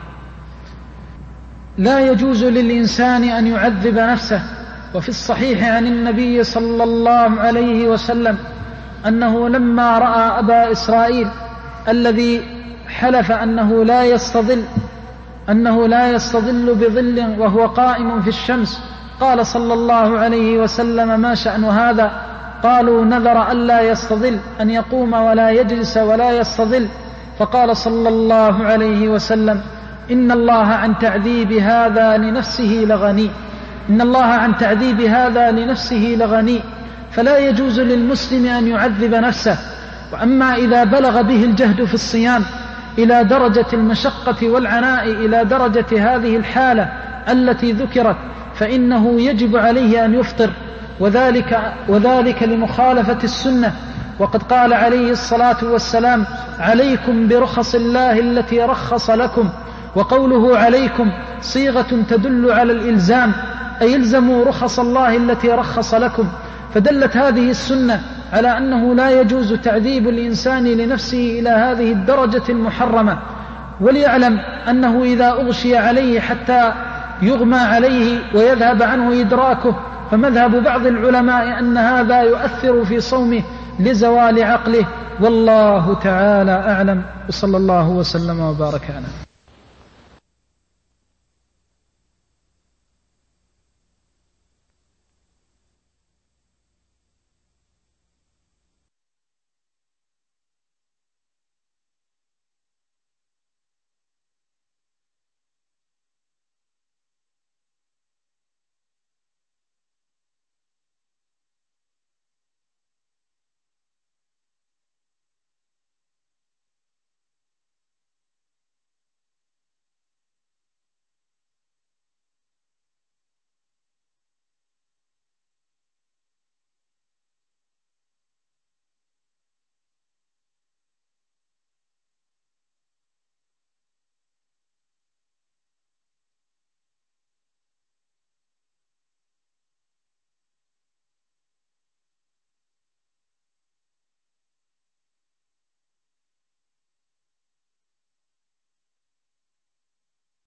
لا يجوز للإنسان أن يعذب نفسه. وفي الصحيح عن النبي صلى الله عليه وسلم أنه لما رأى أبا إسرائيل الذي حلف أنه لا يستظل أنه لا يستظل بظل وهو قائم في الشمس، قال صلى الله عليه وسلم: ما شأن هذا؟ قالوا: نذر ألا يستظل، أن يقوم ولا يجلس ولا يستظل. فقال صلى الله عليه وسلم: إن الله عن تعذيب هذا لنفسه لغني إن الله عن تعذيب هذا لنفسه لغني فلا يجوز للمسلم أن يعذب نفسه. وأما إذا بلغ به الجهد في الصيام إلى درجة المشقة والعناء، إلى درجة هذه الحالة التي ذكرت، فإنه يجب عليه أن يفطر، وذلك, وذلك لمخالفة السنة. وقد قال عليه الصلاة والسلام: عليكم برخص الله التي رخص لكم. وقوله عليكم صيغة تدل على الإلزام، أي الزموا رخص الله التي رخص لكم. فدلت هذه السنة على أنه لا يجوز تعذيب الإنسان لنفسه إلى هذه الدرجة المحرمة. وليعلم أنه إذا أغشي عليه حتى يغمى عليه ويذهب عنه إدراكه، فمذهب بعض العلماء أن هذا يؤثر في صومه لزوال عقله، والله تعالى أعلم. وصلى الله وسلم وبارك عليه.